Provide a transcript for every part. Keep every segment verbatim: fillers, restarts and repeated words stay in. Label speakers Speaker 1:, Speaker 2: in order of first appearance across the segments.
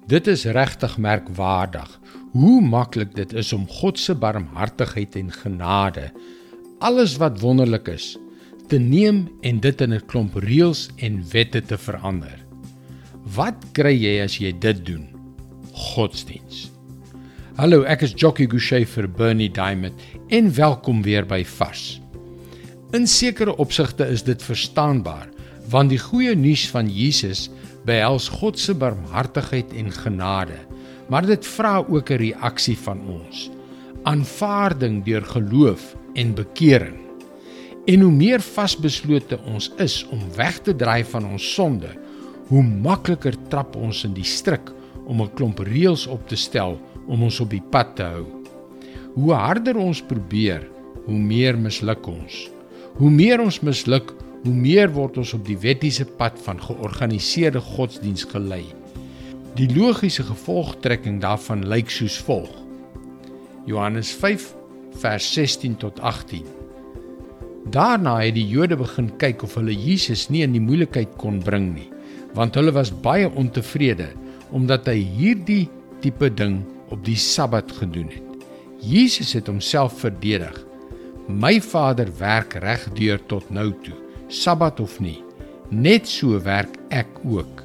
Speaker 1: Dit is regtig merkwaardig, hoe maklik dit is om God se barmhartigheid en genade, alles wat wonderlik is, te neem en dit in 'n klomp reëls en wette te verander. Wat kry jy as jy dit doen? Godsdiens. Hallo, ek is Jockey Gouchee vir Bernie Diamond en welkom weer by Vars. In sekere opsigte is dit verstaanbaar, want die goeie nuus van Jesus behels God se barmhartigheid en genade, maar dit vra ook 'n reaksie van ons, aanvaarding deur geloof en bekering. En hoe meer vasbeslote ons is om weg te draai van ons sonde, hoe makliker trap ons in die struik om 'n klomp reëls op te stel om ons op die pad te hou. Hoe harder ons probeer, hoe meer misluk ons. Hoe meer ons misluk, hoe meer word ons op die wettiese pad van georganiseerde godsdiens gelei. Die logiese gevolgtrekking daarvan lyk soos volg. Johannes vyf vers sestien tot agtien. Daarna het die Jode begin kyk of hulle Jesus nie in die moeilikheid kon bring nie, want hulle was baie ontevrede omdat hy hierdie tipe ding op die Sabbat gedoen het. Jesus het homself verdedig. My Vader werk regdeur tot nou toe, Sabbat of nie. Net so werk ek ook.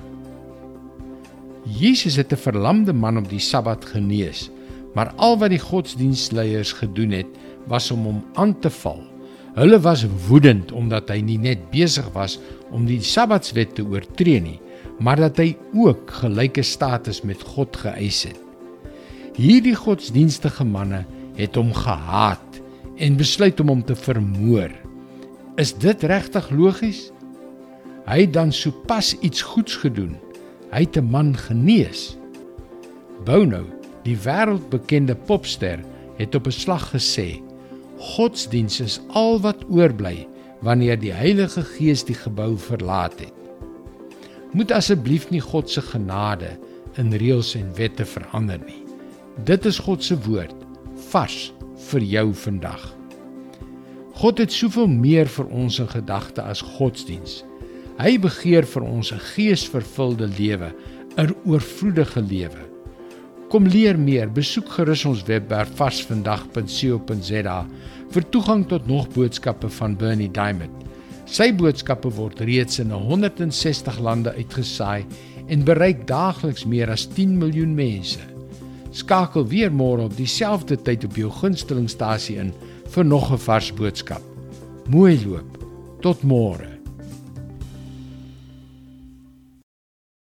Speaker 1: Jesus het 'n verlamde man op die Sabbat genees, maar al wat die godsdienstleiers gedoen het, was om hom aan te val. Hulle was woedend omdat hy nie net besig was om die Sabbatswet te oortree nie, maar dat hy ook gelyke status met God geëis het. Hierdie godsdienstige manne het hom gehaat en besluit om hom te vermoor. Is dit regtig logies? Hy het dan sopas iets goeds gedoen. Hy het 'n man genees. Bono, die wêreldbekende popster, het op 'n slag gesê, godsdiens is al wat oorbly wanneer die Heilige Gees die gebou verlaat het. Moet asseblief nie God se genade in reëls en wette verander nie. Dit is God se woord, vars vir jou vandag. God het soveel meer vir ons in gedagte as godsdiens. Hy begeer vir ons 'n geesvervulde lewe, 'n oorvloedige lewe. Kom leer meer, besoek gerus ons webwerf varsvandag punt co punt za vir toegang tot nog boodskappe van Bernie Diamond. Sy boodskappe word reeds in honderd en sestig lande uitgesaai en bereik daagliks meer as tien miljoen mense. Skakel weer môre op dieselfde tyd op jou gunstelingstasie in vir nog 'n vars boodskap. Mooi loop, tot môre.